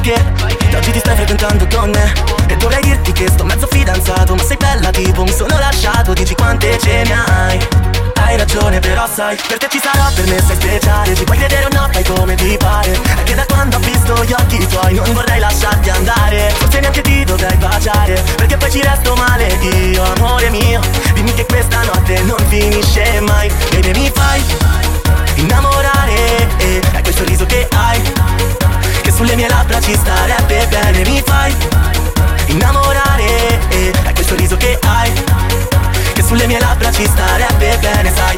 che da oggi ti stai frequentando con me. E dovrei dirti che sto mezzo fidanzato, ma sei bella tipo mi sono lasciato. Dici quante ce ne hai. Hai ragione però sai, per te ci sarò, per me sei speciale. Ci puoi credere o no, fai come ti pare. È che da quando ho visto gli occhi tuoi non vorrei lasciarti andare. Forse neanche ti dovrei baciare, perché poi ci resto male io, amore mio. Dimmi che questa notte non finisce mai. Baby mi fai innamorare, è quel sorriso che hai, che sulle mie labbra ci starebbe bene. Mi fai innamorare, è quel sorriso che hai, che sulle mie labbra ci starebbe bene, sai.